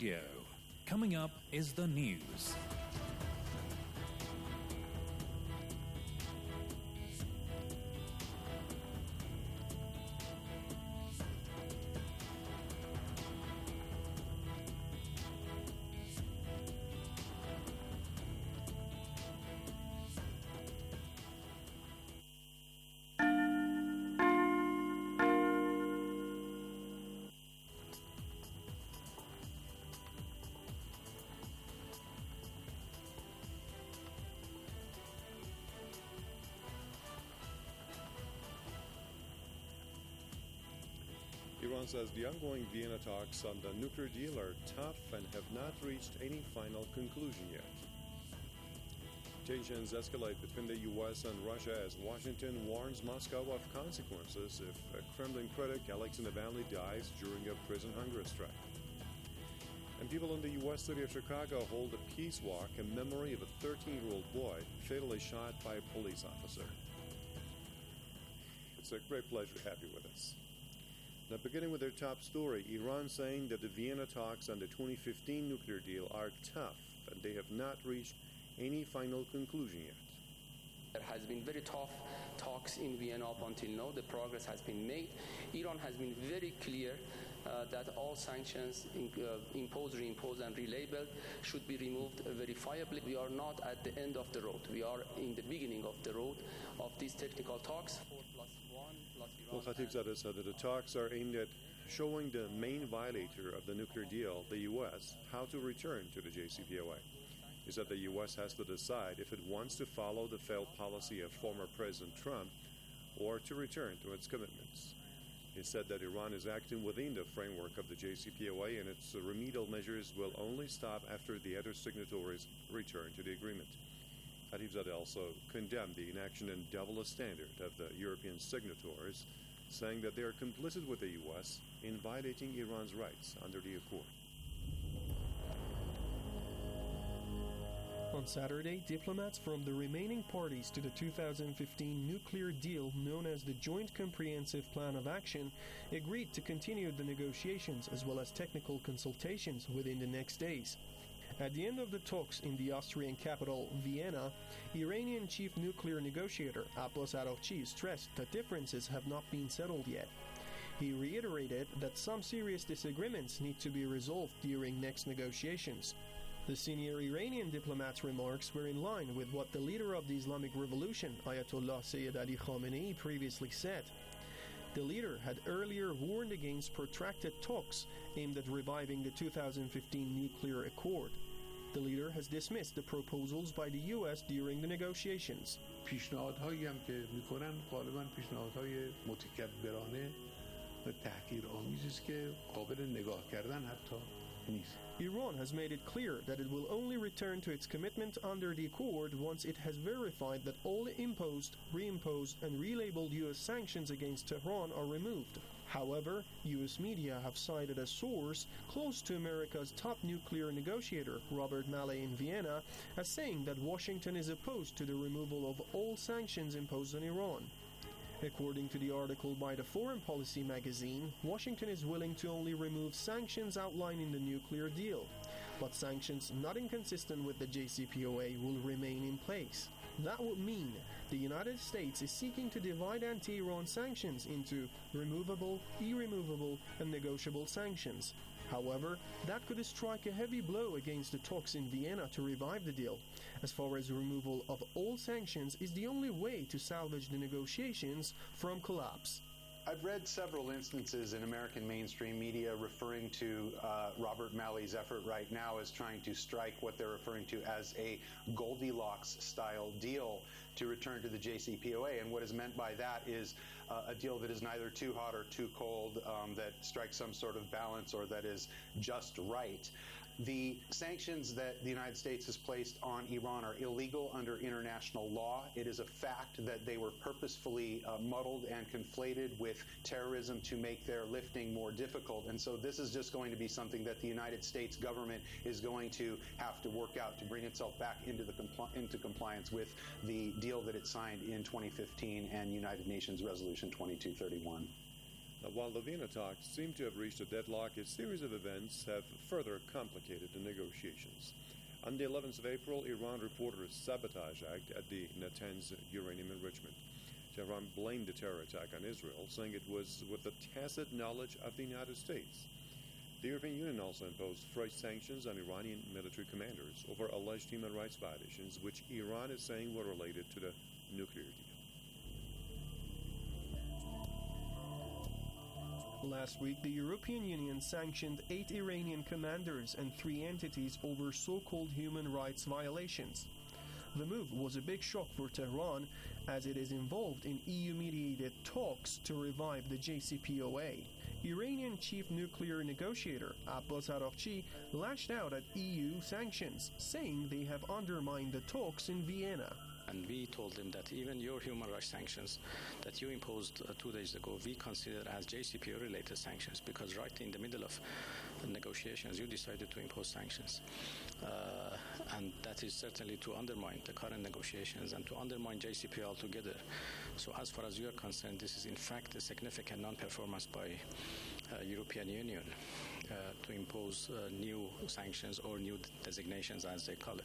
Coming up is the news. Iran says the ongoing Vienna talks on the nuclear deal are tough and have not reached any final conclusion yet. Tensions escalate between the U.S. and Russia as Washington warns Moscow of consequences if a Kremlin critic, Alexei Navalny, dies during a prison hunger strike. And people in the U.S. city of Chicago hold a peace walk in memory of a 13-year-old boy fatally shot by a police officer. It's a great pleasure to have you with us. Now, beginning with their top story, Iran saying that the Vienna talks on the 2015 nuclear deal are tough and they have not reached any final conclusion yet. There has been very tough talks in Vienna up until now. The progress has been made. Iran has been very clear that all sanctions imposed, reimposed, and relabeled should be removed verifiably. We are not at the end of the road. We are in the beginning of the road of these technical talks. 4+1 plus Iran. Well, Khatibzadeh said that the talks are aimed at showing the main violator of the nuclear deal, the U.S., how to return to the JCPOA. He said the U.S. has to decide if it wants to follow the failed policy of former President Trump or to return to its commitments. He said that Iran is acting within the framework of the JCPOA and its remedial measures will only stop after the other signatories return to the agreement. Khatibzadeh also condemned the inaction and double standard of the European signatories, saying that they are complicit with the U.S. in violating Iran's rights under the accord. On Saturday, diplomats from the remaining parties to the 2015 nuclear deal known as the Joint Comprehensive Plan of Action agreed to continue the negotiations as well as technical consultations within the next days. At the end of the talks in the Austrian capital, Vienna, Iranian chief nuclear negotiator Abbas Araghchi stressed that differences have not been settled yet. He reiterated that some serious disagreements need to be resolved during next negotiations. The senior Iranian diplomat's remarks were in line with what the leader of the Islamic Revolution, Ayatollah Sayyid Ali Khamenei, previously said. The leader had earlier warned against protracted talks aimed at reviving the 2015 nuclear accord. The leader has dismissed the proposals by the U.S. during the negotiations. پیشنهادهایی هم که میکنن غالبا پیشنهادهای متکبرانه و تحقیرآمیزی است که قابل نگاه کردن حتی نیست. Iran has made it clear that it will only return to its commitment under the accord once it has verified that all imposed, reimposed, and relabeled U.S. sanctions against Tehran are removed. However, U.S. media have cited a source close to America's top nuclear negotiator, Robert Malley in Vienna, as saying that Washington is opposed to the removal of all sanctions imposed on Iran. According to the article by the Foreign Policy magazine, Washington is willing to only remove sanctions outlined in the nuclear deal, but sanctions not inconsistent with the JCPOA will remain in place. That would mean the United States is seeking to divide anti-Iran sanctions into removable, irremovable, and negotiable sanctions. However, that could strike a heavy blow against the talks in Vienna to revive the deal, as far as removal of all sanctions is the only way to salvage the negotiations from collapse. I've read several instances in American mainstream media referring to Robert Malley's effort right now as trying to strike what they're referring to as a Goldilocks-style deal to return to the JCPOA. And what is meant by that is a deal that is neither too hot or too cold, that strikes some sort of balance or that is just right. The sanctions that the United States has placed on Iran are illegal under international law. It is a fact that they were purposefully muddled and conflated with terrorism to make their lifting more difficult. And so this is just going to be something that the United States government is going to have to work out to bring itself back into compliance with the deal that it signed in 2015 and United Nations Resolution 2231. Now, while the Vienna talks seem to have reached a deadlock, a series of events have further complicated the negotiations. On the 11th of April, Iran reported a sabotage act at the Natanz uranium enrichment. Tehran blamed the terror attack on Israel, saying it was with the tacit knowledge of the United States. The European Union also imposed fresh sanctions on Iranian military commanders over alleged human rights violations, which Iran is saying were related to the nuclear deal. Last week, the European Union sanctioned 8 Iranian commanders and 3 entities over so-called human rights violations. The move was a big shock for Tehran, as it is involved in EU-mediated talks to revive the JCPOA. Iranian chief nuclear negotiator Abbas Araghchi lashed out at EU sanctions, saying they have undermined the talks in Vienna. And we told them that even your human rights sanctions that you imposed 2 days ago, we consider as JCPOA-related sanctions, because right in the middle of the negotiations, you decided to impose sanctions. And that is certainly to undermine the current negotiations and to undermine JCPOA altogether. So as far as you are concerned, this is in fact a significant non-performance by European Union to impose new sanctions or new designations, as they call it.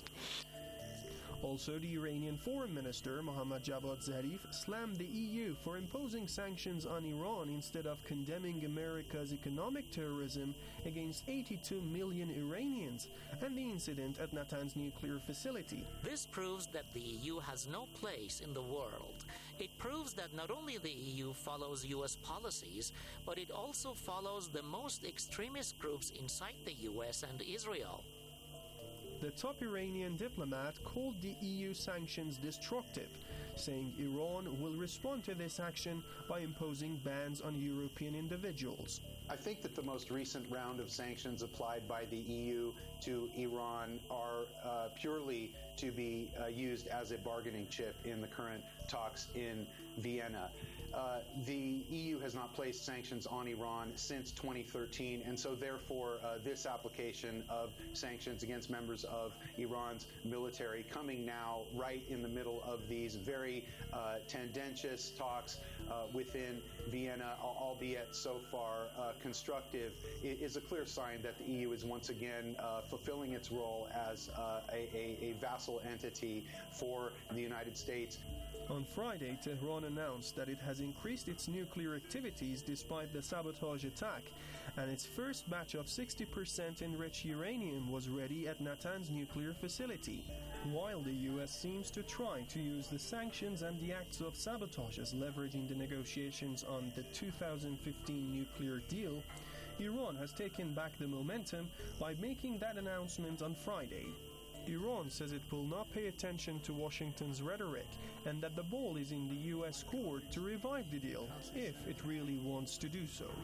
Also, the Iranian Foreign Minister, Mohammad Javad Zarif, slammed the EU for imposing sanctions on Iran instead of condemning America's economic terrorism against 82 million Iranians and the incident at Natanz nuclear facility. This proves that the EU has no place in the world. It proves that not only the EU follows US policies, but it also follows the most extremist groups inside the US and Israel. The top Iranian diplomat called the EU sanctions destructive, saying Iran will respond to this action by imposing bans on European individuals. I think that the most recent round of sanctions applied by the EU to Iran are purely to be used as a bargaining chip in the current talks in Vienna. The EU has not placed sanctions on Iran since 2013, and so therefore this application of sanctions against members of Iran's military coming now right in the middle of these very tendentious talks within Vienna, albeit so far constructive, is a clear sign that the EU is once again fulfilling its role as a vassal entity for the United States. On Friday, Tehran announced that it has increased its nuclear activities despite the sabotage attack, and its first batch of 60% enriched uranium was ready at Natanz nuclear facility. While the US seems to try to use the sanctions and the acts of sabotage as leverage in the negotiations on the 2015 nuclear deal, Iran has taken back the momentum by making that announcement on Friday. Iran says it will not pay attention to Washington's rhetoric and that the ball is in the U.S. court to revive the deal, if it really wants to do so.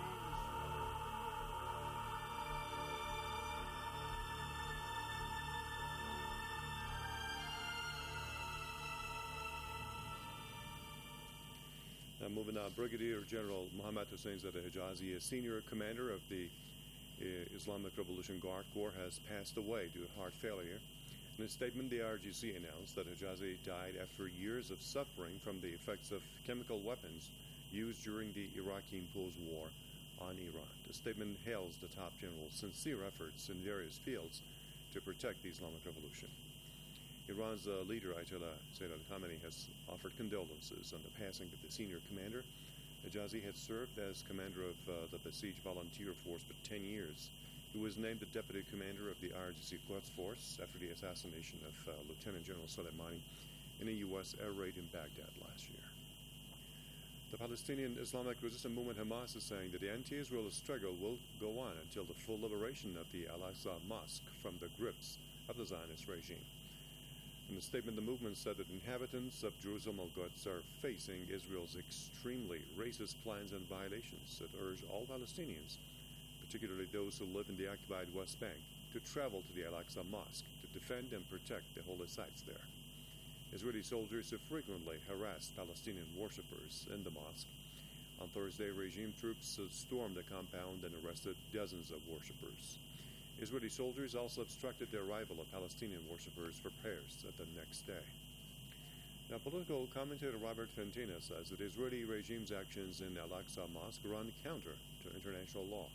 Now moving on, Brigadier General Mohammad Hossein-Zadeh Hijazi, a senior commander of the Islamic Revolution Guard Corps, has passed away due to heart failure. In a statement, the IRGC announced that Hijazi died after years of suffering from the effects of chemical weapons used during the Iraqi-imposed war on Iran. The statement hails the top general's sincere efforts in various fields to protect the Islamic Revolution. Iran's leader, Ayatollah Sayyid Ali Khamenei, has offered condolences on the passing of the senior commander. Hijazi had served as commander of the Basij Volunteer Force for 10 years. He was named the deputy commander of the IRGC Quds Force after the assassination of Lieutenant General Soleimani in a U.S. air raid in Baghdad last year. The Palestinian Islamic Resistance Movement Hamas is saying that the anti-Israel struggle will go on until the full liberation of the Al-Aqsa Mosque from the grips of the Zionist regime. In a statement, the movement said that inhabitants of Jerusalem al-Quds are facing Israel's extremely racist plans and violations that urge all Palestinians, particularly those who live in the occupied West Bank, to travel to the Al-Aqsa Mosque to defend and protect the holy sites there. Israeli soldiers have frequently harassed Palestinian worshippers in the mosque. On Thursday, regime troops stormed the compound and arrested dozens of worshippers. Israeli soldiers also obstructed the arrival of Palestinian worshippers for prayers at the next day. Now, political commentator Robert Fentina says that Israeli regime's actions in Al-Aqsa Mosque run counter to international law.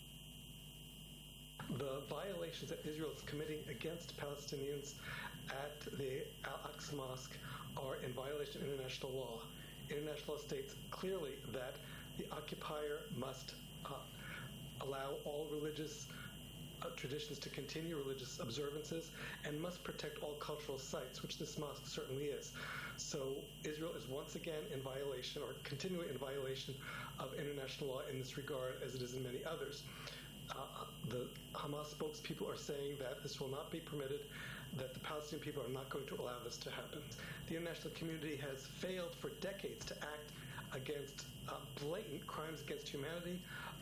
The violations that Israel is committing against Palestinians at the Al-Aqsa Mosque are in violation of international law. International law states clearly that the occupier must allow all religious traditions to continue, religious observances, and must protect all cultural sites, which this mosque certainly is. So Israel is once again in violation, or continually in violation, of international law in this regard, as it is in many others. The Hamas spokespeople are saying that this will not be permitted, that the Palestinian people are not going to allow this to happen. The international community has failed for decades to act against blatant crimes against humanity,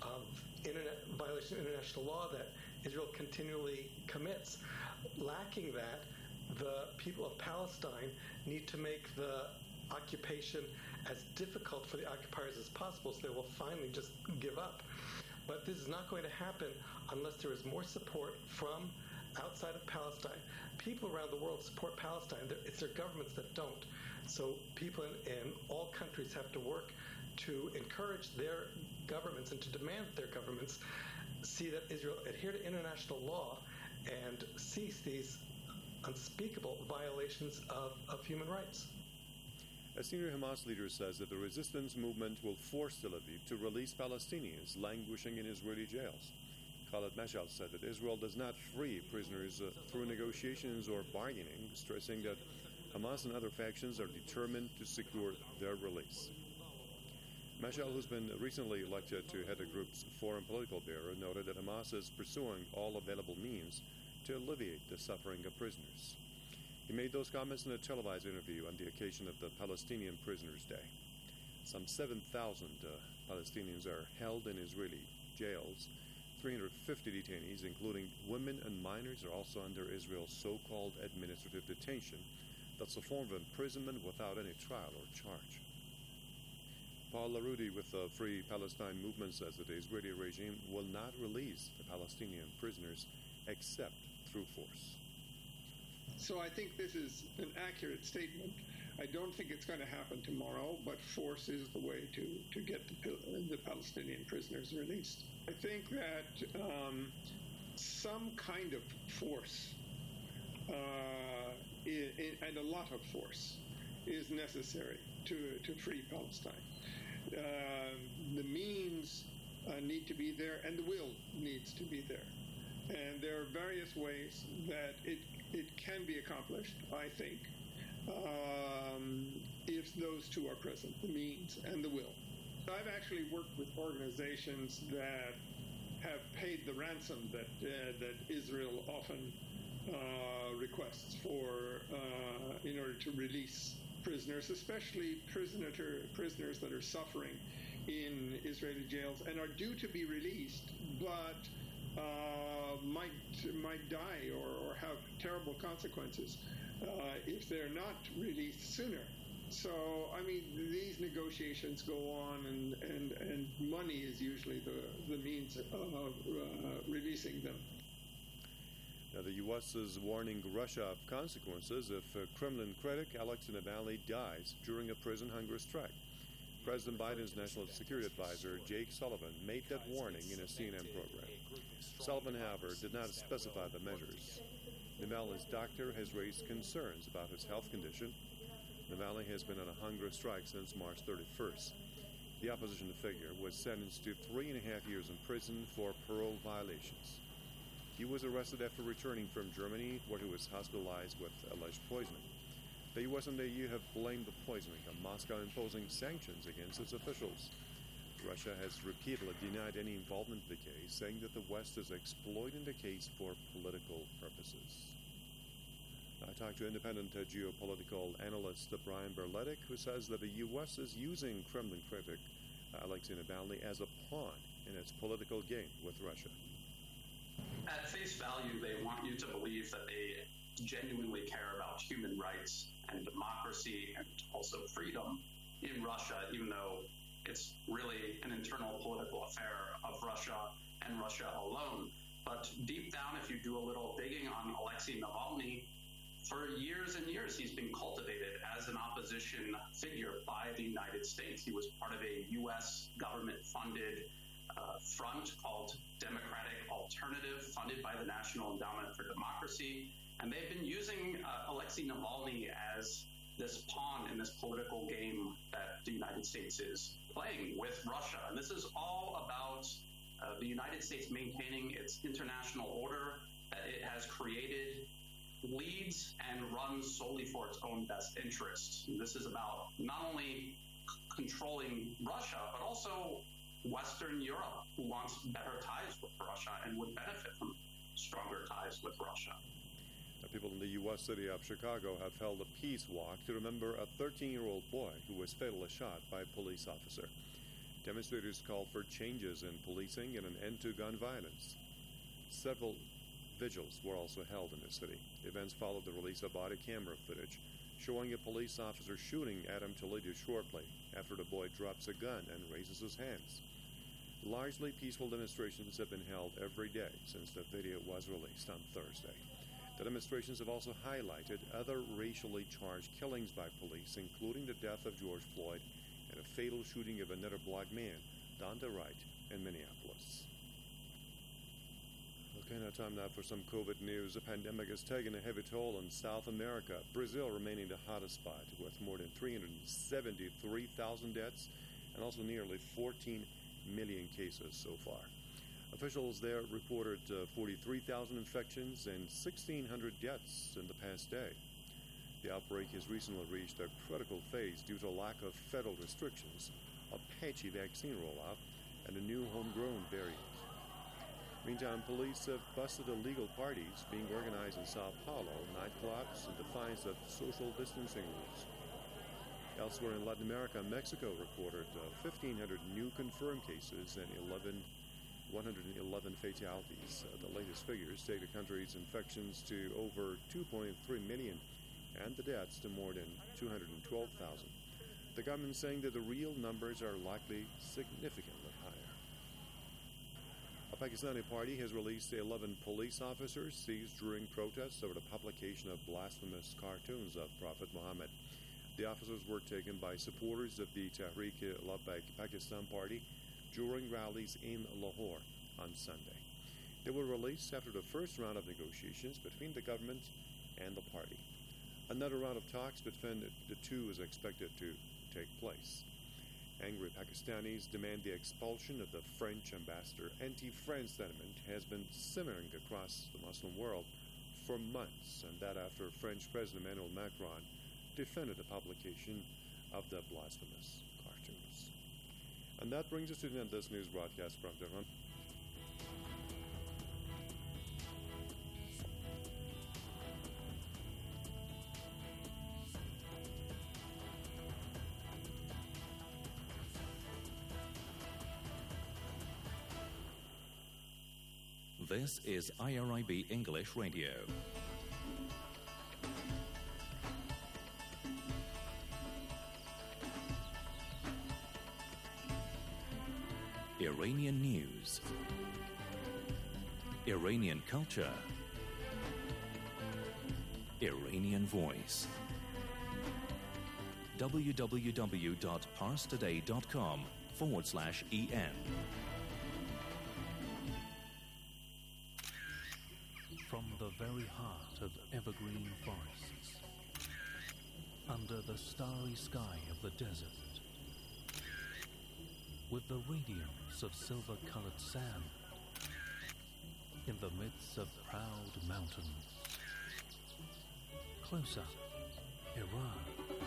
violation of international law that Israel continually commits. Lacking that, the people of Palestine need to make the occupation as difficult for the occupiers as possible, so they will finally just give up. But this is not going to happen unless there is more support from outside of Palestine. People around the world support Palestine. It's their governments that don't. So people in all countries have to work to encourage their governments and to demand that their governments see that Israel adhere to international law and cease these unspeakable violations of human rights. A senior Hamas leader says that the resistance movement will force Tel Aviv to release Palestinians languishing in Israeli jails. Khaled Mashal said that Israel does not free prisoners through negotiations or bargaining, stressing that Hamas and other factions are determined to secure their release. Mashal, who's been recently elected to head the group's foreign political bureau, noted that Hamas is pursuing all available means to alleviate the suffering of prisoners. He made those comments in a televised interview on the occasion of the Palestinian Prisoners' Day. Some 7,000 Palestinians are held in Israeli jails. 350 detainees, including women and minors, are also under Israel's so-called administrative detention. That's a form of imprisonment without any trial or charge. Paul Larudi with the Free Palestine movement says that the Israeli regime will not release the Palestinian prisoners except through force. So I think this is an accurate statement. I don't think it's going to happen tomorrow, but force is the way to get the Palestinian prisoners released. I think that some kind of force and a lot of force is necessary to free Palestine. The means need to be there, and the will needs to be there. And there are various ways that it can be accomplished, I think, if those two are present, the means and the will. I've actually worked with organizations that have paid the ransom that Israel often requests for in order to release prisoners, especially prisoners that are suffering in Israeli jails and are due to be released, but might die or have terrible consequences if they're not released sooner. So, I mean, these negotiations go on, and money is usually the means of releasing them. Now, the U.S. is warning Russia of consequences if Kremlin critic Alexei Navalny dies during a prison hunger strike. President Biden's National Security Advisor, Jake Sullivan, made that warning in a CNN program. Sullivan, however, did not specify the measures. Navalny's doctor has raised concerns about his health condition. Navalny has been on a hunger strike since March 31st. The opposition figure was sentenced to 3.5 years in prison for parole violations. He was arrested after returning from Germany, where he was hospitalized with alleged poisoning. The U.S. and the EU have blamed the poisoning on Moscow imposing sanctions against its officials. Russia has repeatedly denied any involvement in the case, saying that the West is exploiting the case for political purposes. I talked to independent geopolitical analyst Brian Berletic, who says that the U.S. is using Kremlin critic Alexei Navalny as a pawn in its political game with Russia. At face value, they want you to believe that they genuinely care about human rights and democracy and also freedom in Russia, even though it's really an internal political affair of Russia and Russia alone. But deep down, if you do a little digging on Alexei Navalny, For years and years, he's been cultivated as an opposition figure by the United States. He was part of a U.S. government-funded front called Democratic Alternative, funded by the National Endowment for Democracy. And they've been using Alexei Navalny as this pawn in this political game that the United States is playing with Russia. And this is all about the United States maintaining its international order that it has created, leads and runs solely for its own best interests. And this is about not only controlling Russia, but also Western Europe, who wants better ties with Russia and would benefit from stronger ties with Russia. Now, people in the U.S. city of Chicago have held a peace walk to remember a 13-year-old boy who was fatally shot by a police officer. Demonstrators called for changes in policing and an end to gun violence. Several vigils were also held in the city. The events followed the release of body camera footage showing a police officer shooting Adam Toledo shortly after the boy drops a gun and raises his hands. Largely peaceful demonstrations have been held every day since the video was released on Thursday. The demonstrations have also highlighted other racially charged killings by police, including the death of George Floyd and a fatal shooting of another black man, Donda Wright, in Minneapolis. Okay, now time now for some COVID news. The pandemic has taken a heavy toll on South America, Brazil remaining the hottest spot with more than 373,000 deaths and also nearly 14 million cases so far. Officials there reported 43,000 infections and 1,600 deaths in the past day. The outbreak has recently reached a critical phase due to a lack of federal restrictions, a patchy vaccine rollout, and a new homegrown variant. Meantime, police have busted illegal parties being organized in Sao Paulo, nightclubs, in defiance of social distancing rules. Elsewhere in Latin America, Mexico recorded 1,500 new confirmed cases and 111 fatalities. The latest figures take the country's infections to over 2.3 million and the deaths to more than 212,000. The government saying that the real numbers are likely significantly higher. A Pakistani party has released 11 police officers seized during protests over the publication of blasphemous cartoons of Prophet Muhammad. The officers were taken by supporters of the Tehreek-e-Labbaik Pakistan party during rallies in Lahore on Sunday. They were released after the first round of negotiations between the government and the party. Another round of talks between the two is expected to take place. Angry Pakistanis demand the expulsion of the French ambassador. Anti-French sentiment has been simmering across the Muslim world for months, and that after French President Emmanuel Macron defended the publication of the blasphemous cartoons. And that brings us to the end of this news broadcast from Tehran. This is IRIB English Radio. Iranian news, Iranian culture, Iranian voice. www.parstoday.com/EN. From the very heart of evergreen forests, under the starry sky of the desert, with the radiance of silver-colored sand, in the midst of proud mountains, close up, Iran.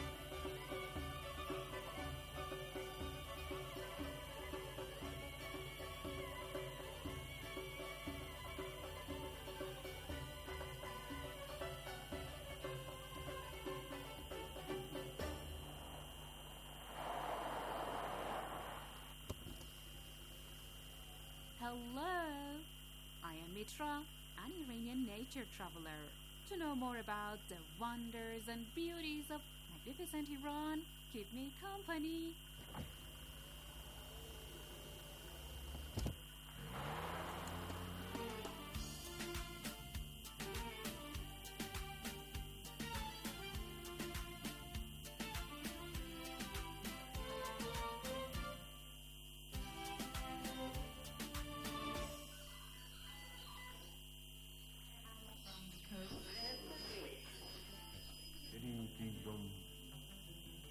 Hello, I am Mitra, an Iranian nature traveler. To know more about the wonders and beauties of magnificent Iran, keep me company.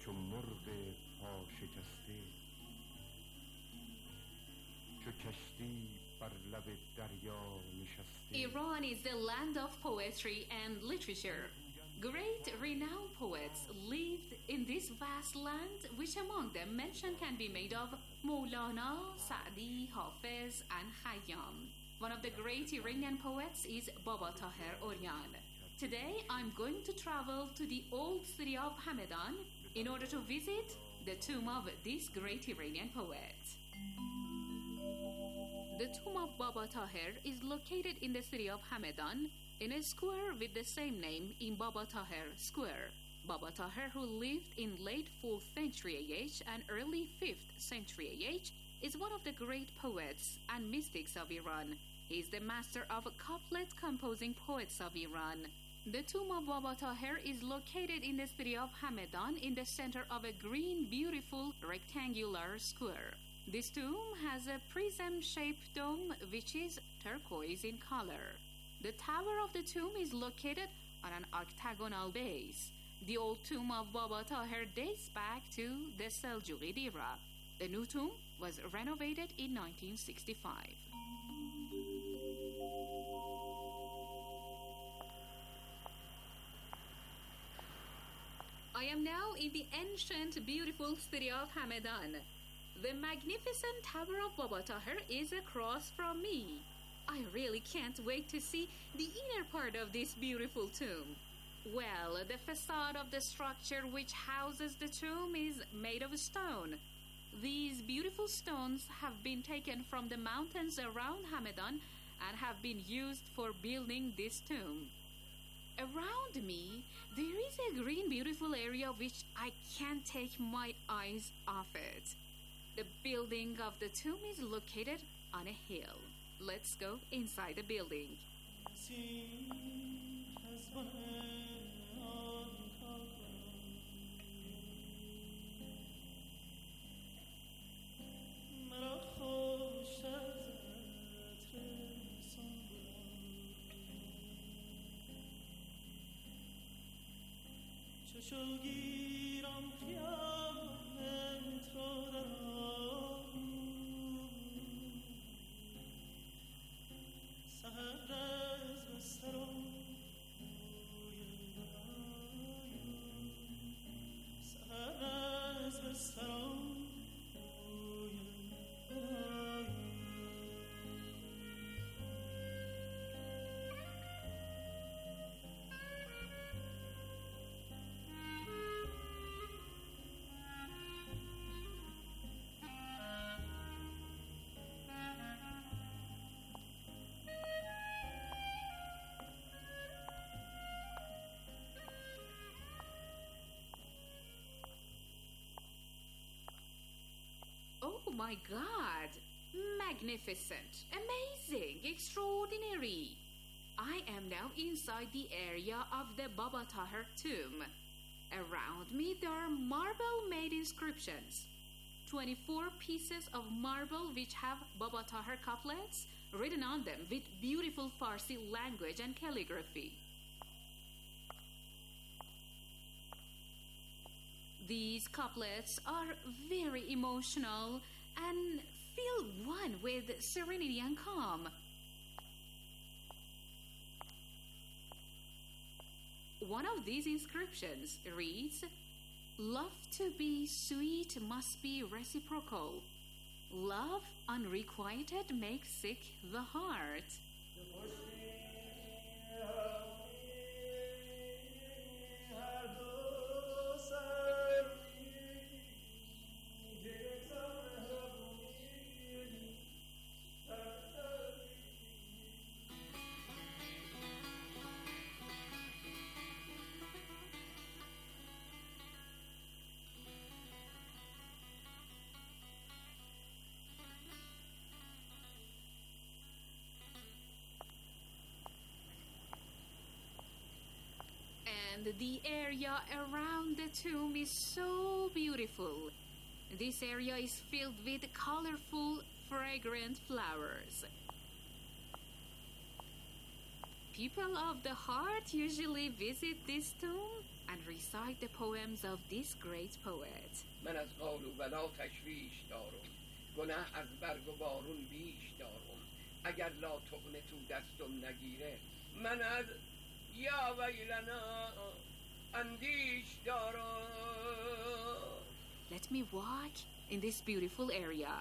چو مرغ پا شکسته چو کشتی بر لب دریا نشسته. Iran is the land of poetry and literature. Great renowned poets lived in this vast land, which among them mention can be made of Maulana, Sa'di, Hafiz, and Khayyam. One of the great Iranian poets is Baba Tahir Oryan. Today, I'm going to travel to the old city of Hamadan in order to visit the tomb of this great Iranian poet. The tomb of Baba Tahir is located in the city of Hamadan, in a square with the same name in Baba Tahir Square. Baba Tahir, who lived in late 4th century AH and early 5th century AH, is one of the great poets and mystics of Iran. He is the master of couplet composing poets of Iran. The tomb of Baba Tahir is located in the city of Hamadan in the center of a green, beautiful rectangular square. This tomb has a prism-shaped dome which is turquoise in color. The tower of the tomb is located on an octagonal base. The old tomb of Baba Tahir dates back to the Seljuqid era. The new tomb was renovated in 1965. I am now in the ancient, beautiful city of Hamadan. The magnificent tower of Baba Tahir is across from me. I really can't wait to see the inner part of this beautiful tomb. Well, the facade of the structure which houses the tomb is made of stone. These beautiful stones have been taken from the mountains around Hamadan and have been used for building this tomb. Around me, there is a green, beautiful area which I can't take my eyes off it. The building of the tomb is located on a hill. Let's go inside the building. Oh my God! Magnificent, amazing, extraordinary! I am now inside the area of the Baba Tahir tomb. Around me there are marble-made inscriptions. 24 pieces of marble which have Baba Tahir couplets written on them with beautiful Farsi language and calligraphy. These couplets are very emotional and fill one with serenity and calm. One of these inscriptions reads, "Love to be sweet must be reciprocal. Love unrequited makes sick the heart." And the area around the tomb is so beautiful. This area is filled with colorful, fragrant flowers. People of the heart usually visit this tomb and recite the poems of this great poet. من از قال و بلا تشویش دارم گناه از برگ و بارون بیش دارم اگر لا طعن تو دستم نگیره من از یا ویلنا اندیش دارم. Let me walk in this beautiful area.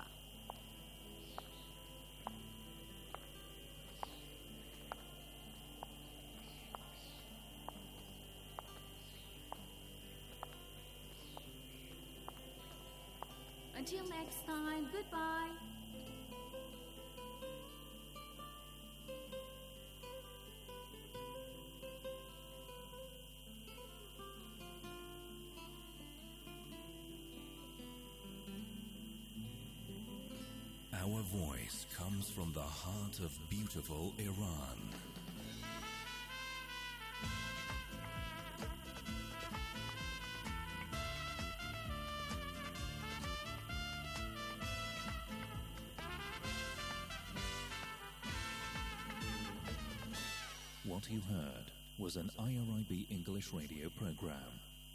Until next time, goodbye. Our voice comes from the heart of beautiful Iran. What you heard was an IRIB English radio program.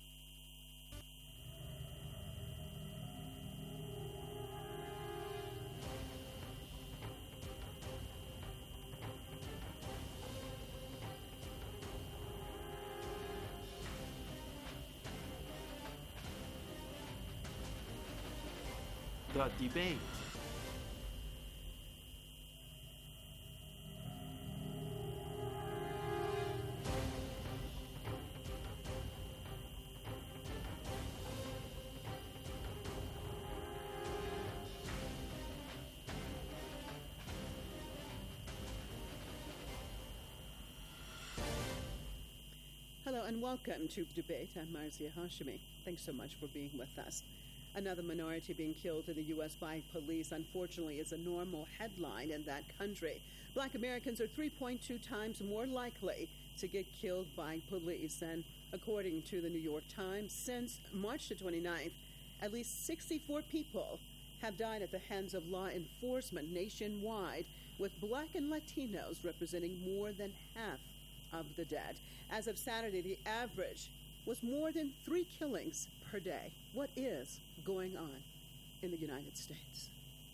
The debate. Hello and welcome to the debate. I'm Marzia Hashemi. Thanks so much for being with us. Another minority being killed in the U.S. by police, unfortunately, is a normal headline in that country. Black Americans are 3.2 times more likely to get killed by police. And according to the New York Times, since March the 29th, at least 64 people have died at the hands of law enforcement nationwide, with Black and Latinos representing more than half of the dead. As of Saturday, the average was more than 3 killings per day. What is going on in the United States?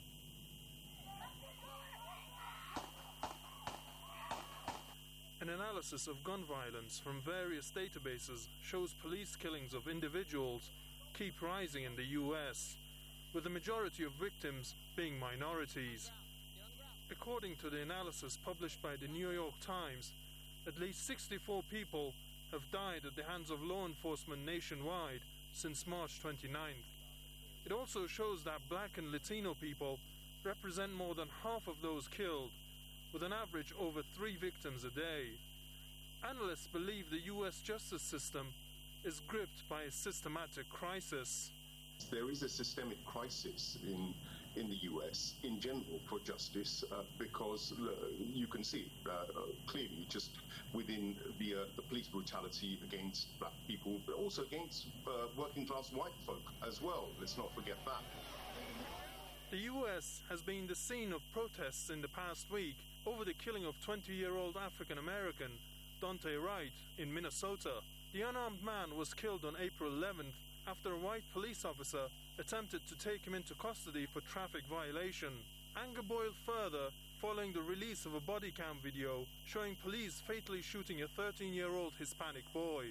An analysis of gun violence from various databases shows police killings of individuals keep rising in the U.S., with the majority of victims being minorities. According to the analysis published by the New York Times, at least 64 people have died at the hands of law enforcement nationwide since March 29th. It also shows that Black and Latino people represent more than half of those killed, with an average over 3 victims a day. Analysts believe the U.S. justice system is gripped by a systematic crisis. There is a systemic crisis in the U.S. in general for justice because you can see it clearly just within the police brutality against black people, but also against working class white folk as well. Let's not forget that. The U.S. has been the scene of protests in the past week over the killing of 20-year-old African-American Daunte Wright in Minnesota. The unarmed man was killed on April 11th after a white police officer attempted to take him into custody for traffic violation. Anger boiled further following the release of a body cam video showing police fatally shooting a 13-year-old Hispanic boy.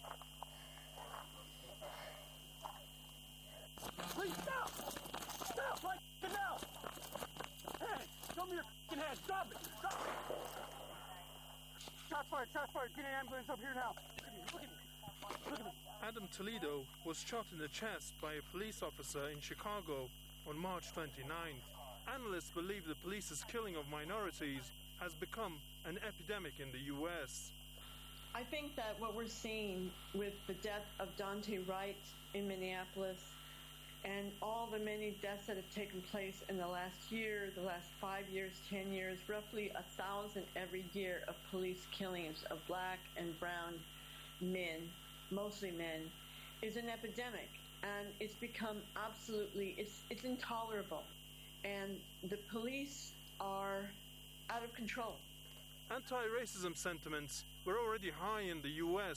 Please stop! Stop right now! Hey, show me your f***ing head! Stop it! Stop it! Shots fired! Shots fired! Get an ambulance up here now! Look at me! Look at me! Look at me! Adam Toledo was shot in the chest by a police officer in Chicago on March 29th. Analysts believe the police's killing of minorities has become an epidemic in the U.S. I think that what we're seeing with the death of Daunte Wright in Minneapolis and all the many deaths that have taken place in the last year, the last 5 years, 10 years, roughly 1,000 every year of police killings of black and brown men, mostly men, is an epidemic. And it's become absolutely, it's intolerable. And the police are out of control. Anti-racism sentiments were already high in the U.S.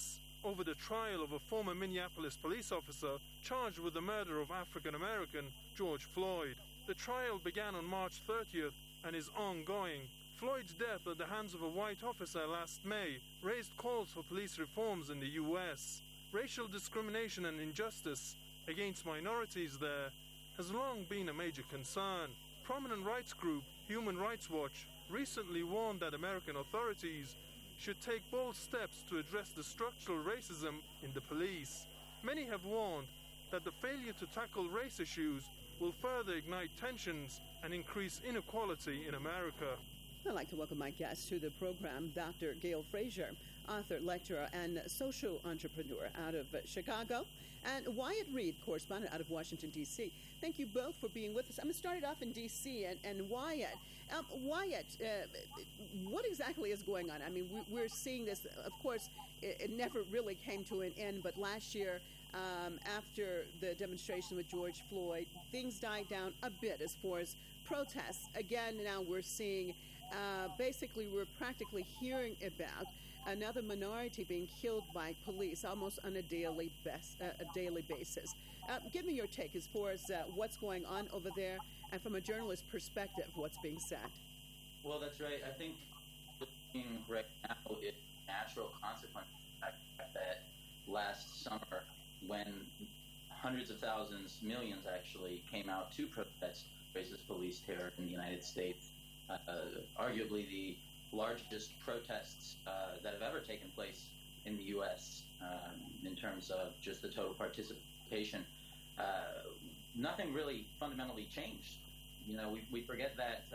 over the trial of a former Minneapolis police officer charged with the murder of African-American George Floyd. The trial began on March 30th and is ongoing. Floyd's death at the hands of a white officer last May raised calls for police reforms in the U.S. Racial discrimination and injustice against minorities there has long been a major concern. Prominent rights group Human Rights Watch recently warned that American authorities should take bold steps to address the structural racism in the police. Many have warned that the failure to tackle race issues will further ignite tensions and increase inequality in America. I'd like to welcome my guest to the program, Dr. Gail Frazier, author, lecturer, and social entrepreneur out of Chicago, and Wyatt Reed, correspondent out of Washington, D.C. Thank you both for being with us. I'm going to start it off in D.C. and Wyatt. Wyatt, what exactly is going on? I mean, we're seeing this, of course, it never really came to an end, but last year, after the demonstration with George Floyd, things died down a bit as far as protests. Again, now we're seeing, basically, we're practically hearing about another minority being killed by police almost on a daily basis. Give me your take as far as what's going on over there, and from a journalist perspective, what's being said. Well, that's right. I think what's being right now is a natural consequence of the fact that last summer, when hundreds of thousands, millions actually, came out to protest racist police terror in the United States, arguably the largest protests that have ever taken place in the U.S. In terms of just the total participation. Nothing really fundamentally changed. You know, we forget that,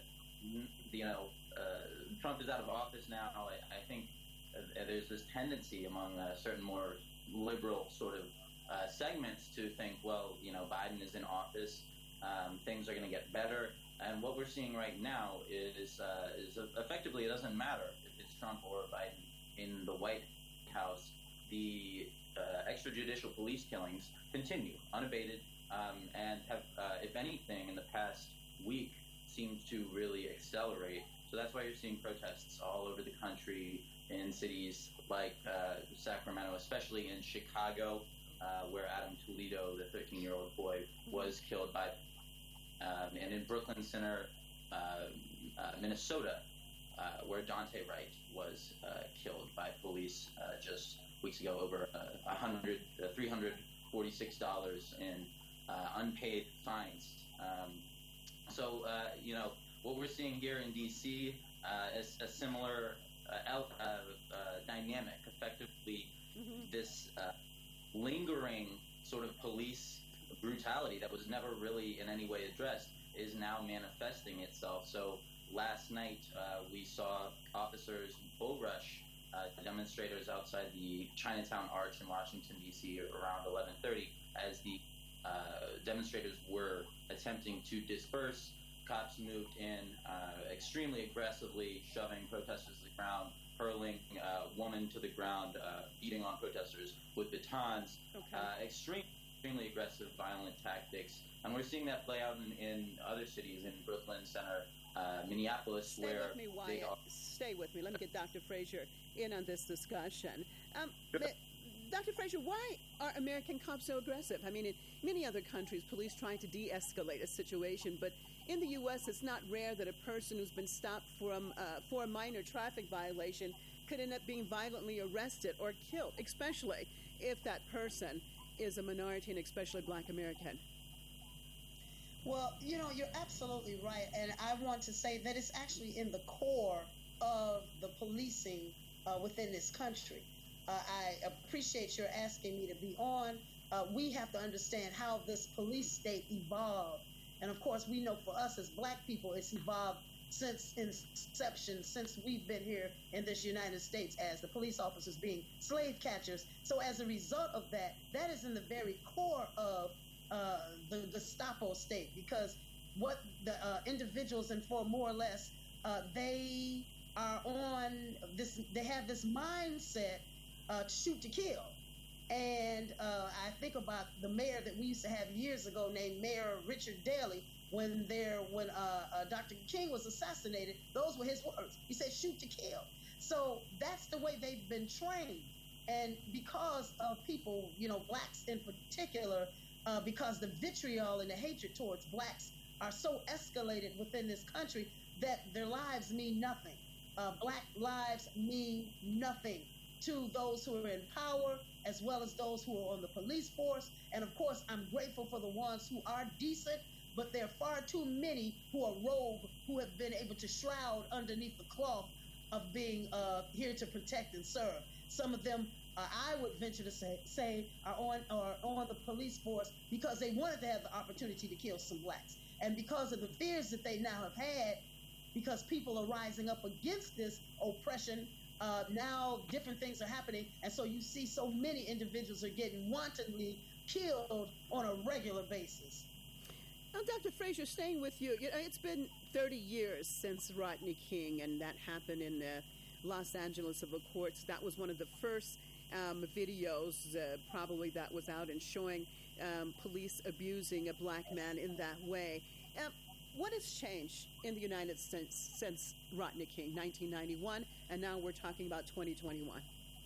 Trump is out of office now. I think there's this tendency among certain more liberal sort of segments to think, well, Biden is in office, things are going to get better. And what we're seeing right now is effectively it doesn't matter if it's Trump or Biden in the White House. The extrajudicial police killings continue unabated and have, if anything, in the past week seemed to really accelerate. So that's why you're seeing protests all over the country in cities like Sacramento, especially in Chicago, where Adam Toledo, the 13-year-old boy, was killed by and in Brooklyn Center, Minnesota, where Daunte Wright was killed by police just weeks ago, over $346 in unpaid fines. So, what we're seeing here in D.C. is a similar dynamic. Effectively, this lingering sort of police brutality that was never really in any way addressed is now manifesting itself. So last night we saw officers bull rush demonstrators outside the Chinatown Arch in Washington, D.C. around 11:30 as the demonstrators were attempting to disperse. Cops moved in extremely aggressively, shoving protesters to the ground, hurling a woman to the ground, beating on protesters with batons. Extremely aggressive, violent tactics. And we're seeing that play out in other cities, in Brooklyn Center, Minneapolis, Stay with me, Wyatt. Stay with me. Let me get Dr. Frazier in on this discussion. Dr. Frazier, why are American cops so aggressive? I mean, in many other countries, police trying to de-escalate a situation, but in the U.S., it's not rare that a person who's been stopped for a minor traffic violation could end up being violently arrested or killed, especially if that person is a minority and especially Black American. Well, you're absolutely right. And I want to say that it's actually in the core of the policing within this country. I appreciate your asking me to be on. We have to understand how this police state evolved. And of course, we know for us as Black people, it's evolved since inception, since we've been here in this United States as the police officers being slave catchers. So as a result of that, that is in the very core of the Gestapo state, because what the individuals, and for more or less, they are on this, they have this mindset to shoot to kill. And I think about the mayor that we used to have years ago named Mayor Richard Daley. When Dr. King was assassinated, those were his words. He said, shoot to kill. So that's the way they've been trained. And because of people, blacks in particular, because the vitriol and the hatred towards blacks are so escalated within this country that their lives mean nothing. Black lives mean nothing to those who are in power, as well as those who are on the police force. And of course, I'm grateful for the ones who are decent, but there are far too many who are rogue, who have been able to shroud underneath the cloth of being here to protect and serve. Some of them, I would venture to say are on the police force because they wanted to have the opportunity to kill some blacks. And because of the fears that they now have had, because people are rising up against this oppression, now different things are happening. And so you see so many individuals are getting wantonly killed on a regular basis. Now, Dr. Frazier, staying with you, it's been 30 years since Rodney King, and that happened in Los Angeles, of course. That was one of the first videos probably that was out and showing police abusing a black man in that way. What has changed in the United States since Rodney King, 1991, and now we're talking about 2021?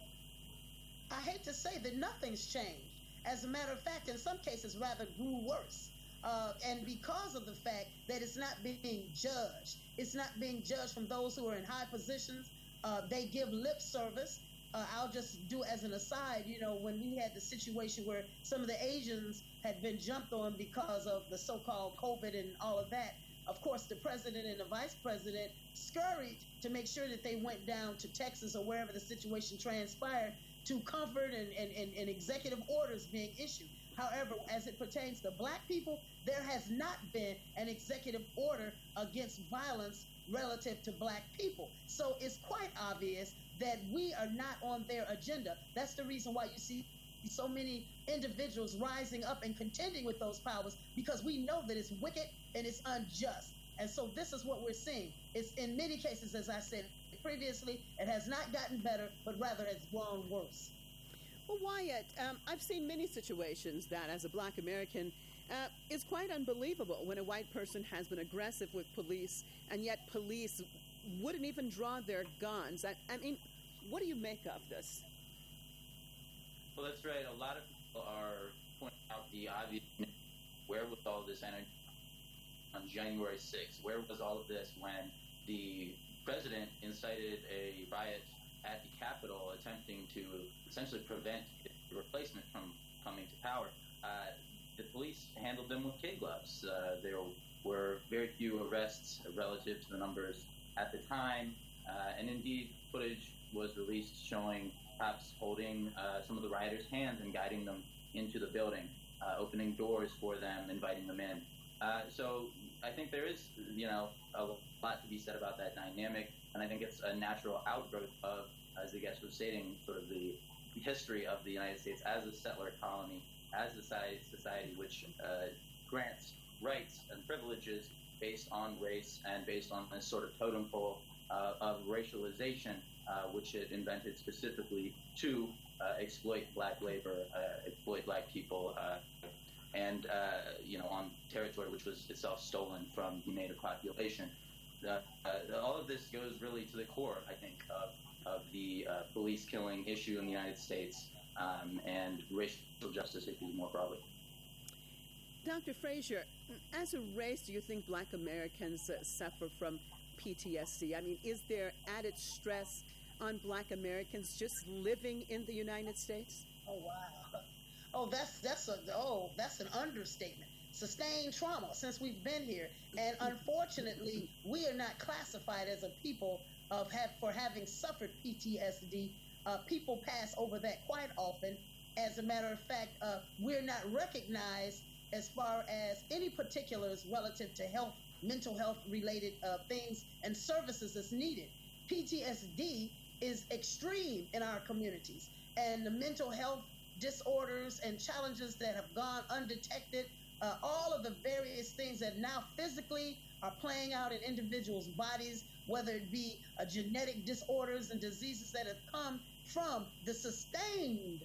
I hate to say that nothing's changed. As a matter of fact, in some cases, rather grew worse. And because of the fact that it's not being judged, it's not being judged from those who are in high positions. They give lip service. I'll just do as an aside, when we had the situation where some of the Asians had been jumped on because of the so-called COVID and all of that, of course, the president and the vice president scurried to make sure that they went down to Texas or wherever the situation transpired to comfort and executive orders being issued. However, as it pertains to black people, there has not been an executive order against violence relative to black people. So it's quite obvious that we are not on their agenda. That's the reason why you see so many individuals rising up and contending with those powers, because we know that it's wicked and it's unjust. And so this is what we're seeing. It's in many cases, as I said previously, it has not gotten better, but rather has grown worse. Well, Wyatt, I've seen many situations that, as a black American, it's quite unbelievable when a white person has been aggressive with police, and yet police wouldn't even draw their guns. I mean, what do you make of this? Well, that's right. A lot of people are pointing out the obvious. Where was all this energy on January 6th? Where was all of this when the president incited a riot at the Capitol, attempting to essentially prevent the replacement from coming to power? The police handled them with kid gloves. There were very few arrests relative to the numbers at the time, and indeed footage was released showing cops holding some of the rioters' hands and guiding them into the building, opening doors for them, inviting them in. So I think there is, a lot to be said about that dynamic, and I think it's a natural outgrowth of, as the guest was stating, sort of the history of the United States as a settler colony, as a society which grants rights and privileges based on race and based on this sort of totem pole of racialization, which it invented specifically to exploit black labor, exploit black people, and on territory which was itself stolen from the native population. All of this goes really to the core, I think, of the police killing issue in the United States and racial justice issues more broadly. Dr. Frazier, as a race, do you think black Americans suffer from PTSD? I mean, is there added stress on black Americans just living in the United States? Oh, wow. Oh, that's an understatement. Sustained trauma since we've been here. And unfortunately, we are not classified as a people for having suffered PTSD. People pass over that quite often. As a matter of fact, we're not recognized as far as any particulars relative to health, mental health related things and services that's needed. PTSD is extreme in our communities, and the mental health disorders and challenges that have gone undetected, all of the various things that now physically are playing out in individuals' bodies, whether it be genetic disorders and diseases that have come from the sustained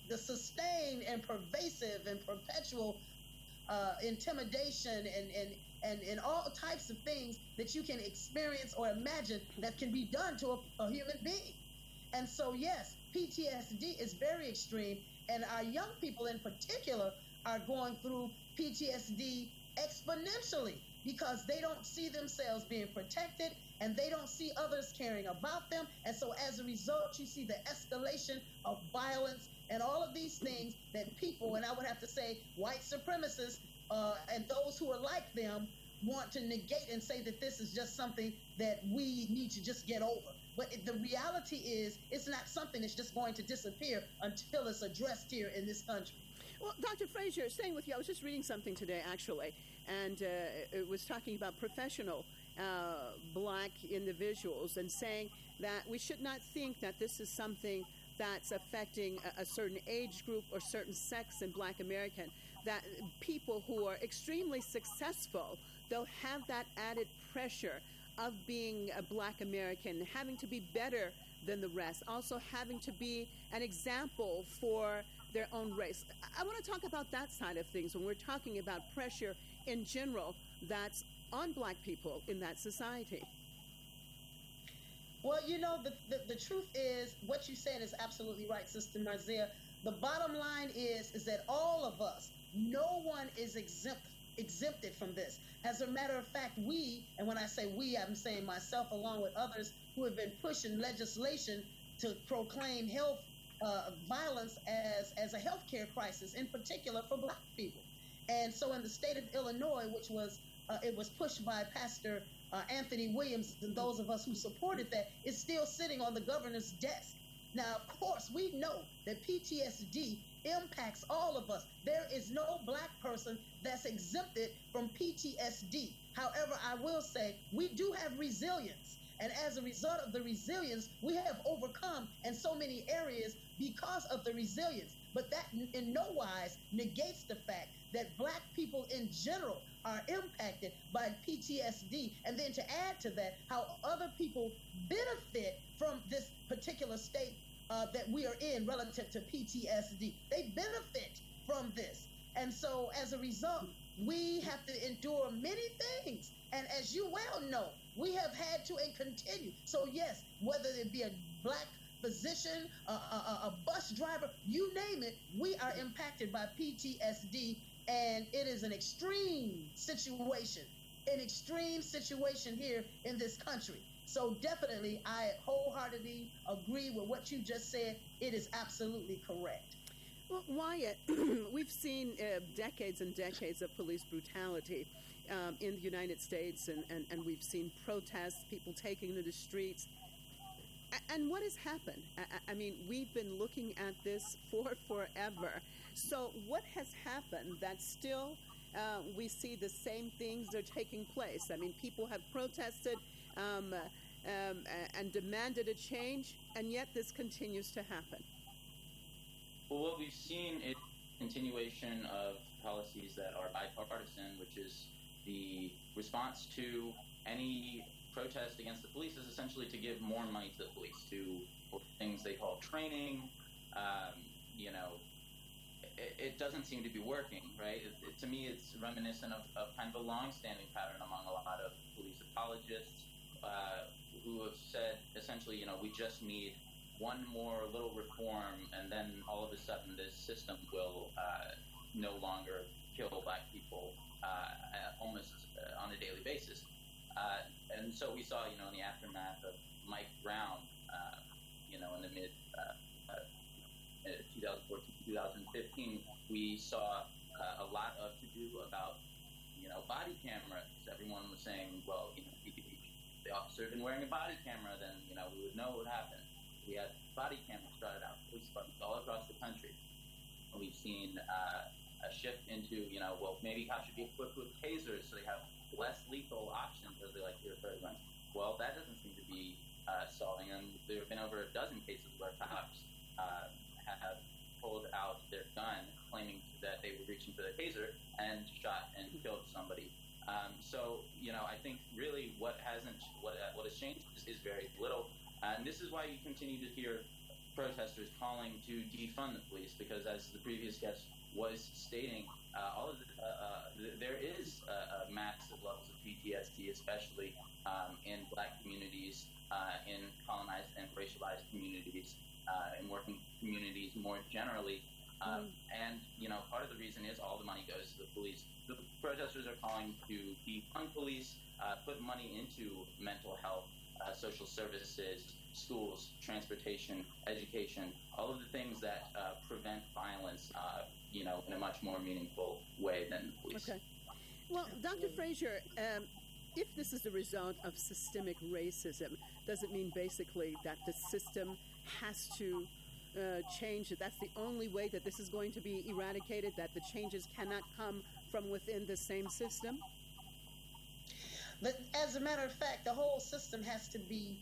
and pervasive and perpetual intimidation and all types of things that you can experience or imagine that can be done to a human being. And so, yes, PTSD is very extreme, and our young people in particular are going through PTSD exponentially because they don't see themselves being protected and they don't see others caring about them. And so as a result, you see the escalation of violence and all of these things that people, and I would have to say white supremacists and those who are like them, want to negate and say that this is just something that we need to just get over. But the reality is it's not something that's just going to disappear until it's addressed here in this country. Well, Dr. Frazier, staying with you, I was just reading something today, actually, and it was talking about professional black individuals and saying that we should not think that this is something that's affecting a certain age group or certain sex in black American, that people who are extremely successful, they'll have that added pressure of being a black American, having to be better than the rest, also having to be an example for their own race. I want to talk about that side of things when we're talking about pressure in general that's on black people in that society. Well, you know, the truth is what you said is absolutely right, Sister Marziah. The bottom line is that all of us, no one is exempted from this. As a matter of fact, we, and when I say we, I'm saying myself along with others who have been pushing legislation to proclaim health violence as a healthcare crisis, in particular for black people. And so in the state of Illinois, which was it was pushed by Pastor Anthony Williams and those of us who supported that, is still sitting on the governor's desk. Now, of course, we know that PTSD impacts all of us. There is no black person that's exempted from PTSD. However, I will say we do have resilience. And as a result of the resilience, we have overcome in so many areas because of the resilience. But that in no wise negates the fact that black people in general are impacted by PTSD. And then to add to that, how other people benefit from this particular state that we are in relative to PTSD. They benefit from this. And so as a result, we have to endure many things. And as you well know, we have had to and continue. So yes, whether it be a black physician, a bus driver, you name it, we are impacted by PTSD. And it is an extreme situation here in this country. So definitely, I wholeheartedly agree with what you just said. It is absolutely correct. Well, Wyatt, we've seen decades and decades of police brutality in the United States, and we've seen protests, people taking to the streets. And what has happened? I mean, we've been looking at this for forever. So what has happened that still we see the same things are taking place? I mean, people have protested and demanded a change, and yet this continues to happen. Well, what we've seen is continuation of policies that are bipartisan, which is the response to any protest against the police is essentially to give more money to the police for things they call training. It doesn't seem to be working, right? To me, it's reminiscent of kind of a long-standing pattern among a lot of police apologists who have said, essentially, we just need one more little reform, and then all of a sudden this system will no longer kill black people almost on a daily basis. And so we saw, in the aftermath of Mike Brown, in the mid 2014, 2015, we saw a lot of to-do about, body cameras. Everyone was saying, well, if the officer had been wearing a body camera, then, we would know what happened. We had body cameras started out in police departments all across the country. We've seen a shift into, maybe cops should be equipped with tasers so they have less lethal options, as they like to refer to them. Well, that doesn't seem to be solving them. There have been over a dozen cases where cops have pulled out their gun, claiming that they were reaching for the taser, and shot and killed somebody. So, I think really what has changed is very little. And this is why you continue to hear protesters calling to defund the police because, as the previous guest was stating, there is massive levels of PTSD, especially in Black communities, in colonized and racialized communities, in working communities more generally. And, part of the reason is all the money goes to the police. The protesters are calling to defund police, put money into mental health, social services, schools, transportation, education, all of the things that prevent violence, in a much more meaningful way than the police. Okay. Well, Dr. Frazier, if this is the result of systemic racism, does it mean basically that the system has to change, that that's the only way that this is going to be eradicated, that the changes cannot come from within the same system? But as a matter of fact, the whole system has to be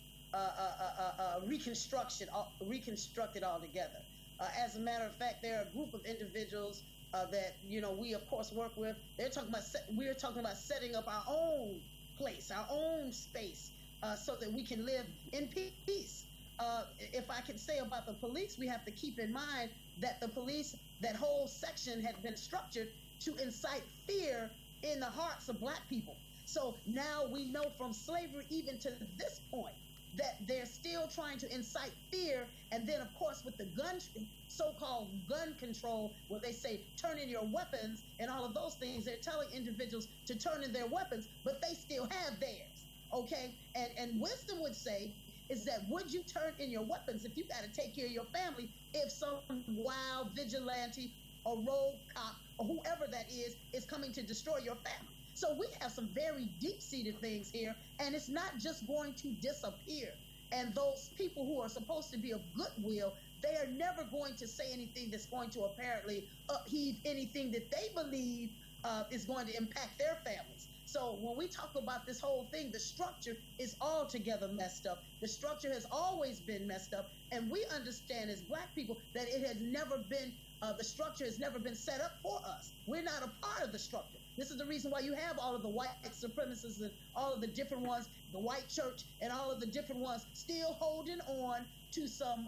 reconstructed altogether. As a matter of fact, there are a group of individuals that we of course work with. We're talking about setting up our own place, our own space, so that we can live in peace. If I can say about the police, we have to keep in mind that the police, that whole section had been structured to incite fear in the hearts of Black people. So now we know from slavery even to this point that they're still trying to incite fear. And then, of course, with the so-called gun control, where they say turn in your weapons and all of those things, they're telling individuals to turn in their weapons, but they still have theirs, okay? And wisdom would say is that would you turn in your weapons if you got to take care of your family if some wild vigilante or rogue cop or whoever that is coming to destroy your family? So we have some very deep-seated things here, and it's not just going to disappear. And those people who are supposed to be of goodwill, they are never going to say anything that's going to apparently upheave anything that they believe is going to impact their families. So when we talk about this whole thing, the structure is altogether messed up. The structure has always been messed up, and we understand as Black people that it has never been, the structure has never been set up for us. We're not a part of the structure. This is the reason why you have all of the white supremacists and all of the different ones, the white church and all of the different ones still holding on to some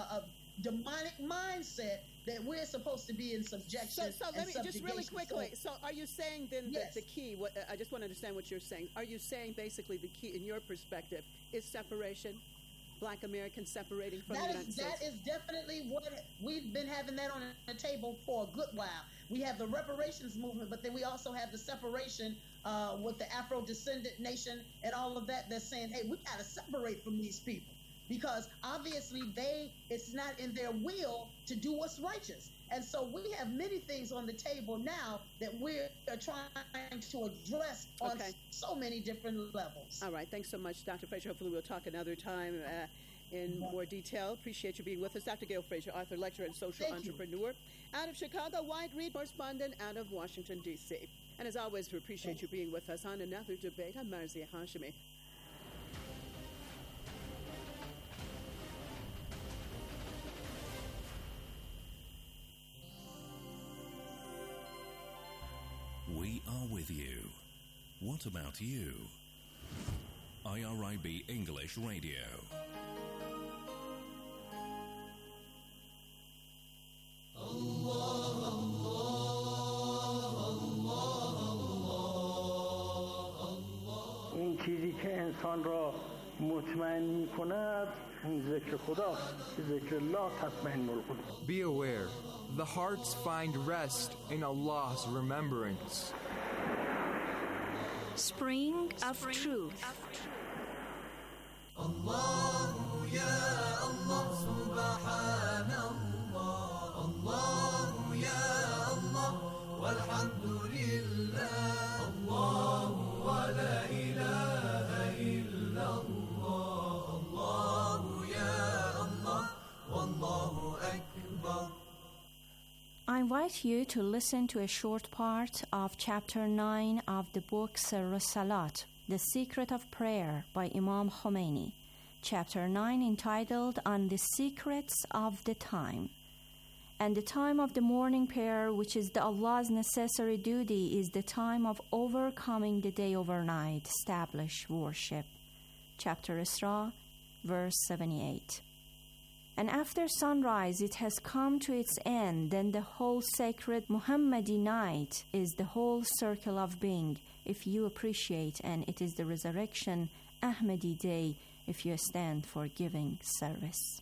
demonic mindset that we're supposed to be in subjection. So let me just really quickly. So are you saying then that the key, I just want to understand what you're saying. Are you saying basically the key in your perspective is separation? Black Americans separating from the United States? That is definitely what we've been having that on the table for a good while. We have the reparations movement, but then we also have the separation with the Afro-descendant nation and all of that. They're saying, hey, we got to separate from these people because obviously it's not in their will to do what's righteous. And so we have many things on the table now that we're trying to address on so many different levels. All right. Thanks so much, Dr. Frazier. Hopefully we'll talk another time in more detail. Appreciate you being with us. Dr. Gail Frazier, author, lecturer, and social entrepreneur. Out of Chicago, White Reed correspondent out of Washington, D.C. And as always, we appreciate you being with us on another debate. I'm Marzia Hashimi. We are with you. What about you? IRIB English Radio. این چیزی که انسان را مطمئن می کند ذکر خداست. ذکر الله تطمئن القلوب. Be aware, the hearts find rest in Allah's remembrance. Spring of Truth. Allahu ya Allah subhanallah. Allahu ya Allah walhamdulillah. Allahu wa la ilaha illallah. Allahu ya Allah wallahu akbar. I invite you to listen to a short part of Chapter 9 of the book Sirr Salat, The Secret of Prayer by Imam Khomeini. Chapter 9 entitled On the Secrets of the Time. And the time of the morning prayer, which is Allah's necessary duty, is the time of overcoming the day overnight, establish worship. Chapter Isra, verse 78. And after sunrise it has come to its end, then the whole sacred Muhammadi night is the whole circle of being, if you appreciate, and it is the resurrection Ahmadi day if you stand for giving service.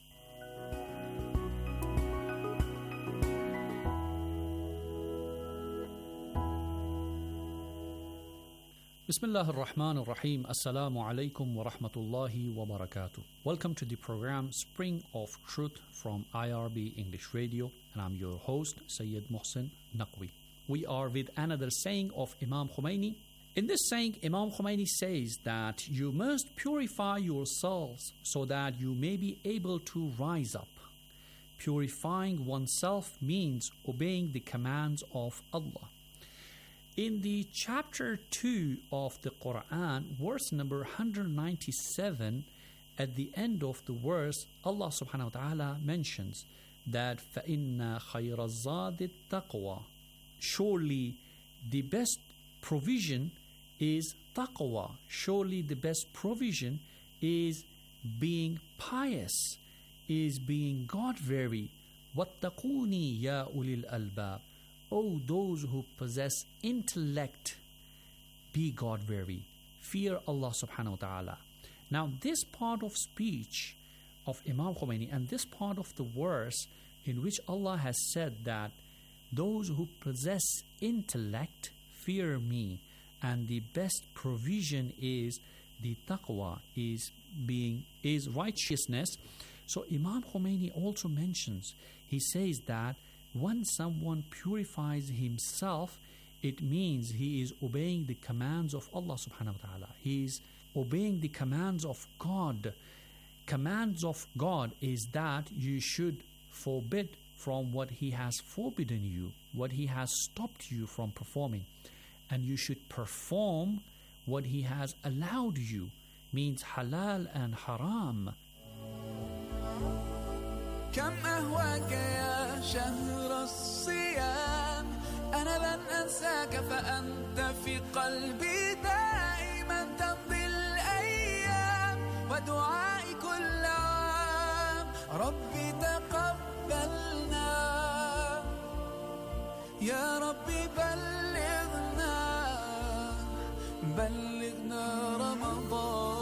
Bismillah ar-Rahman ar-Rahim. Assalamu alaikum wa rahmatullahi wa barakatuh. Welcome to the program Spring of Truth from IRB English Radio, and I'm your host, Sayyid Mohsin Naqvi. We are with another saying of Imam Khomeini. In this saying, Imam Khomeini says that you must purify yourselves so that you may be able to rise up. Purifying oneself means obeying the commands of Allah. In the chapter 2 of the Quran, verse number 197, at the end of the verse, Allah subhanahu wa ta'ala mentions that فَإِنَّ خَيْرَ الزَّادِ التَّقْوَى. Surely the best provision is taqwa. Surely the best provision is being pious, is being God-weary. وَاتَّقُونِي يَا أُولِي الْأَلْبَابِ. O those who possess intellect, be God-weary. Fear Allah subhanahu wa ta'ala. Now this part of speech of Imam Khomeini and this part of the verse in which Allah has said that those who possess intellect fear me, and the best provision is the taqwa, is righteousness. So Imam Khomeini also mentions, he says that when someone purifies himself, it means he is obeying the commands of Allah subhanahu wa ta'ala. He is obeying the commands of God. Commands of God is that you should forbid from what He has forbidden you, what He has stopped you from performing. And you should perform what He has allowed you, means halal and haram. كم أهواك يا شهر الصيام أنا لن أنساك فأنت في قلبي دائما تمضي الأيام ودعائي كل عام ربي تقبلنا يا ربي بلغنا رمضان.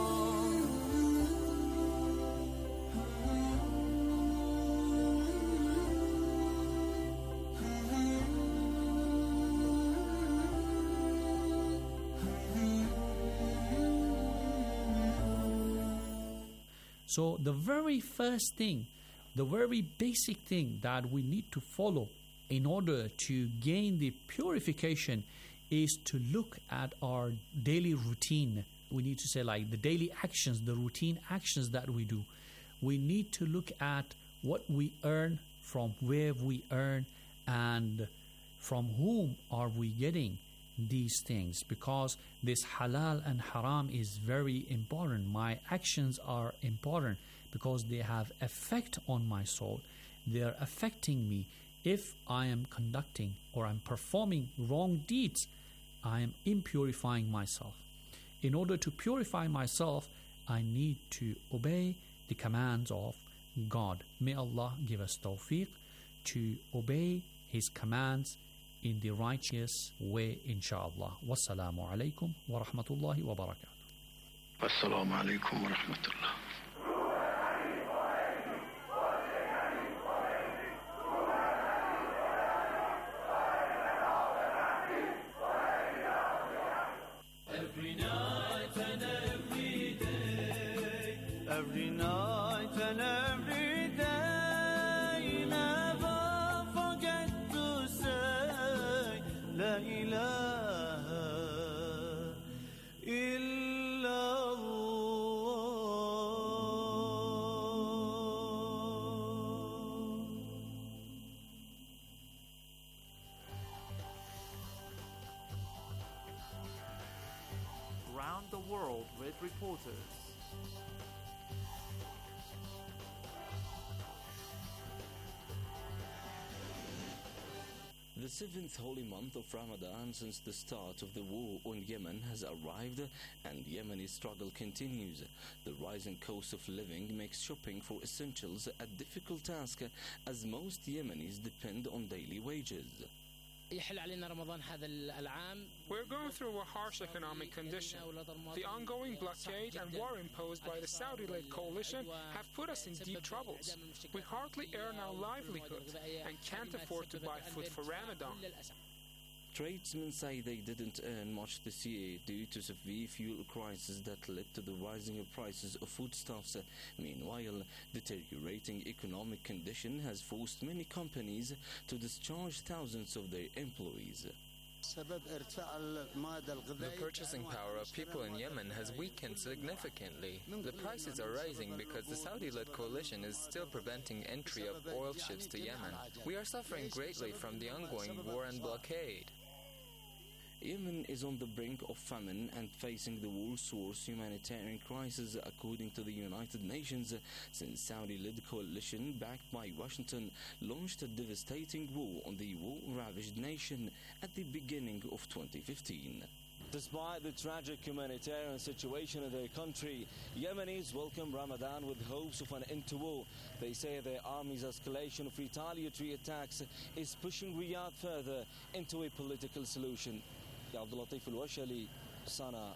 So the very first thing, the very basic thing that we need to follow in order to gain the purification is to look at our daily routine. We need to say like the daily actions, the routine actions that we do. We need to look at what we earn, from where we earn, and from whom are we getting these things, because this halal and haram is very important. My actions are important because they have effect on my soul. They are affecting me. If I am conducting or I'm performing wrong deeds, I am impurifying myself. In order to purify myself, I need to obey the commands of God. May Allah give us tawfiq to obey His commands in the righteous way, inshallah. Wassalamu alaikum wa rahmatullahi wa barakatuh. Assalamu alaikum wa rahmatullah. Every night and every day, every night and every day, never forget to say La ilaha illallah. Round the world with reporters. The seventh holy month of Ramadan since the start of the war on Yemen has arrived, and Yemeni struggle continues. The rising cost of living makes shopping for essentials a difficult task, as most Yemenis depend on daily wages. We're going through a harsh economic condition. The ongoing blockade and war imposed by the Saudi-led coalition have put us in deep troubles. We hardly earn our livelihood and can't afford to buy food for Ramadan. Tradesmen say they didn't earn much this year due to severe fuel crisis that led to the rising of prices of foodstuffs. Meanwhile, deteriorating economic condition has forced many companies to discharge thousands of their employees. The purchasing power of people in Yemen has weakened significantly. The prices are rising because the Saudi-led coalition is still preventing entry of oil ships to Yemen. We are suffering greatly from the ongoing war and blockade. Yemen is on the brink of famine and facing the world's source humanitarian crisis, according to the United Nations, since Saudi-led coalition backed by Washington launched a devastating war on the war-ravaged nation at the beginning of 2015. Despite the tragic humanitarian situation in their country, Yemenis welcome Ramadan with hopes of an end to war. They say their army's escalation of retaliatory attacks is pushing Riyadh further into a political solution. Abdul Latif Al-Washali, Sana.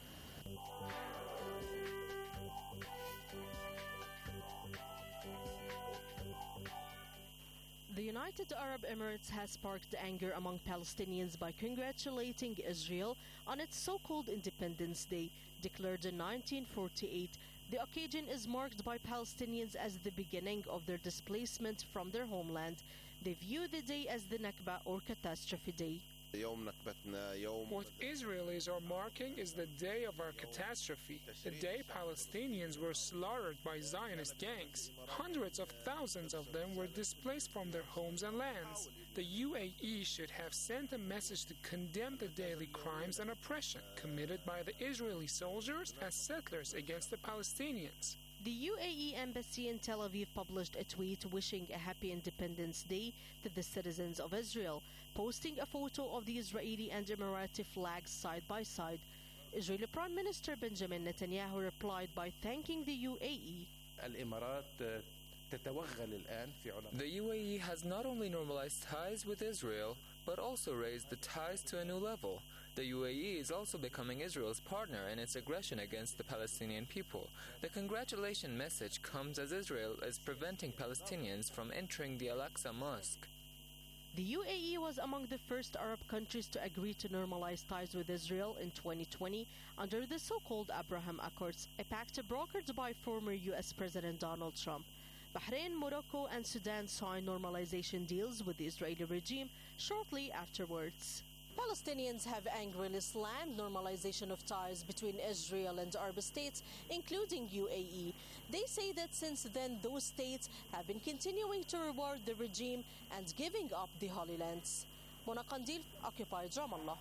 The United Arab Emirates has sparked anger among Palestinians by congratulating Israel on its so-called Independence Day, declared in 1948. The occasion is marked by Palestinians as the beginning of their displacement from their homeland. They view the day as the Nakba or catastrophe day. What Israelis are marking is the day of our catastrophe, the day Palestinians were slaughtered by Zionist gangs. Hundreds of thousands of them were displaced from their homes and lands. The UAE should have sent a message to condemn the daily crimes and oppression committed by the Israeli soldiers and settlers against the Palestinians. The UAE embassy in Tel Aviv published a tweet wishing a happy Independence Day to the citizens of Israel, posting a photo of the Israeli and Emirati flags side by side. Israeli Prime Minister Benjamin Netanyahu replied by thanking the UAE. The UAE has not only normalized ties with Israel, but also raised the ties to a new level. The UAE is also becoming Israel's partner in its aggression against the Palestinian people. The congratulation message comes as Israel is preventing Palestinians from entering the Al-Aqsa Mosque. The UAE was among the first Arab countries to agree to normalize ties with Israel in 2020 under the so-called Abraham Accords, a pact brokered by former U.S. President Donald Trump. Bahrain, Morocco, and Sudan signed normalization deals with the Israeli regime shortly afterwards. Palestinians have angrily slammed normalization of ties between Israel and Arab states, including UAE. They say that since then, those states have been continuing to reward the regime and giving up the Holy Lands. Mona Qandil, occupied Ramallah.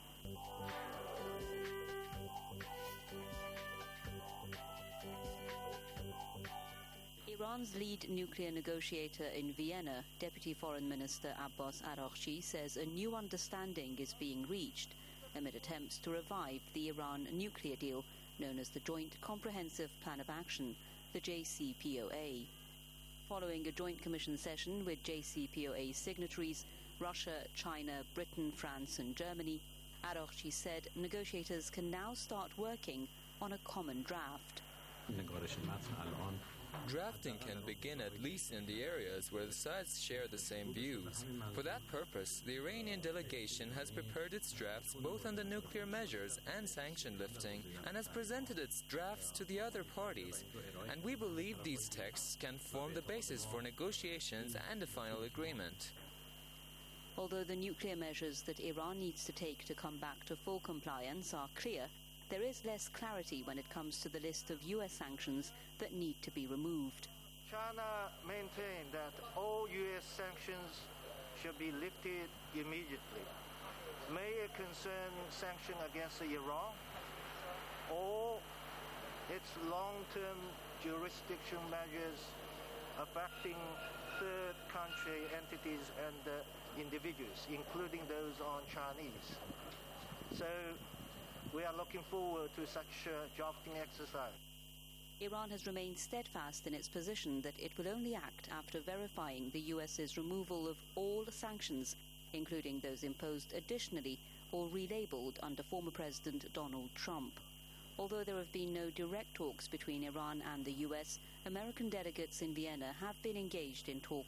Iran's lead nuclear negotiator in Vienna, Deputy Foreign Minister Abbas Araghchi, says a new understanding is being reached amid attempts to revive the Iran nuclear deal known as the Joint Comprehensive Plan of Action, the JCPOA. Following a joint commission session with JCPOA signatories Russia, China, Britain, France and Germany, Araghchi said negotiators can now start working on a common draft. Drafting can begin at least in the areas where the sides share the same views. For that purpose, the Iranian delegation has prepared its drafts both on the nuclear measures and sanction lifting and has presented its drafts to the other parties. And we believe these texts can form the basis for negotiations and a final agreement. Although the nuclear measures that Iran needs to take to come back to full compliance are clear, there is less clarity when it comes to the list of U.S. sanctions that need to be removed. China maintained that all U.S. sanctions should be lifted immediately. May it concern sanctions against Iran or its long-term jurisdiction measures affecting third countries entities and individuals, including those on Chinese. So we are looking forward to such a drafting exercise. Iran has remained steadfast in its position that it will only act after verifying the US's removal of all sanctions, including those imposed additionally or relabeled under former President Donald Trump. Although there have been no direct talks between Iran and the US, American delegates in Vienna have been engaged in talks